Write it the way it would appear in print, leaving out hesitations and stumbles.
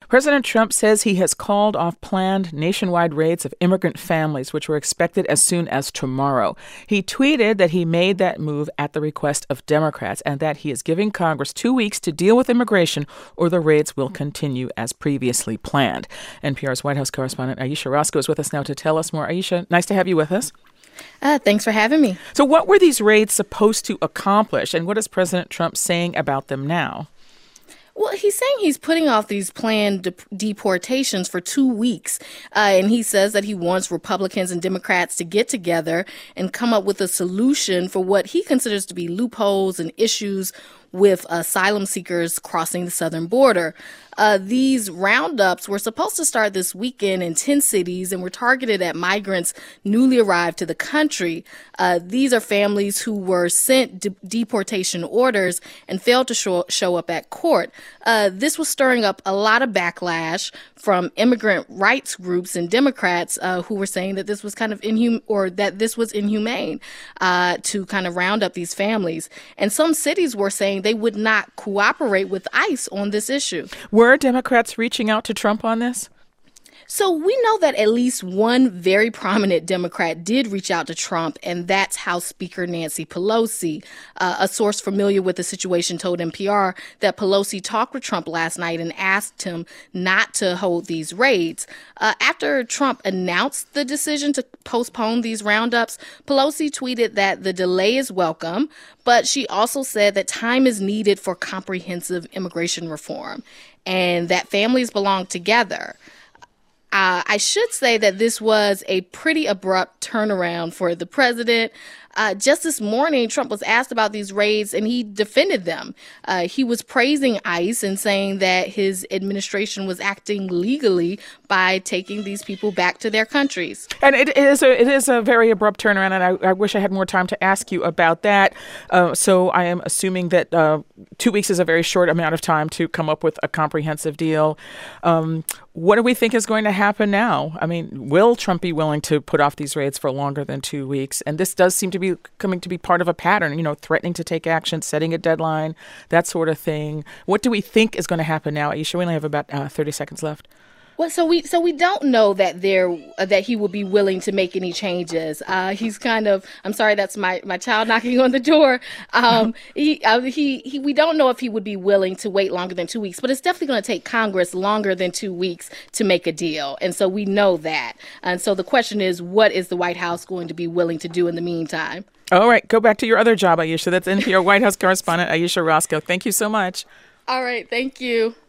President Trump says he has called off planned nationwide raids of immigrant families, which were expected as soon as tomorrow. He tweeted that he made that move at the request of Democrats and that he is giving Congress 2 weeks to deal with immigration or the raids will continue as previously planned. NPR's White House correspondent Ayesha Rascoe is with us now to tell us more. Ayesha, nice to have you with us. Thanks for having me. So what were these raids supposed to accomplish, and what is President Trump saying about them now? Well, he's saying he's putting off these planned deportations for 2 weeks. And he says that he wants Republicans and Democrats to get together and come up with a solution for what he considers to be loopholes and issues with asylum seekers crossing the southern border. These roundups were supposed to start this weekend in 10 cities and were targeted at migrants newly arrived to the country. These are families who were sent deportation orders and failed to show up at court. This was stirring up a lot of backlash from immigrant rights groups and Democrats who were saying that this was kind of inhumane to kind of round up these families. And some cities were saying they would not cooperate with ICE on this issue. Were Democrats reaching out to Trump on this? So we know that at least one very prominent Democrat did reach out to Trump, and that's House Speaker Nancy Pelosi. A source familiar with the situation told NPR that Pelosi talked with Trump last night and asked him not to hold these raids. After Trump announced the decision to postpone these roundups, Pelosi tweeted that the delay is welcome, but she also said that time is needed for comprehensive immigration reform and that families belong together. I should say that this was a pretty abrupt turnaround for the president. Just this morning, Trump was asked about these raids, and he defended them. He was praising ICE and saying that his administration was acting legally by taking these people back to their countries. And it is a very abrupt turnaround, and I wish I had more time to ask you about that. So I am assuming that 2 weeks is a very short amount of time to come up with a comprehensive deal. What do we think is going to happen now? I mean, will Trump be willing to put off these raids for longer than 2 weeks? And this does seem to be coming to be part of a pattern, threatening to take action, setting a deadline, that sort of thing. What do we think is going to happen now? Ayesha, we only have about 30 seconds left. Well, so we don't know that that he will be willing to make any changes. He's kind of, I'm sorry, that's my child knocking on the door. We don't know if he would be willing to wait longer than 2 weeks, but it's definitely going to take Congress longer than 2 weeks to make a deal. And so we know that. And so the question is, what is the White House going to be willing to do in the meantime? All right. Go back to your other job, Ayesha. That's NPR White House correspondent Ayesha Rascoe. Thank you so much. All right. Thank you.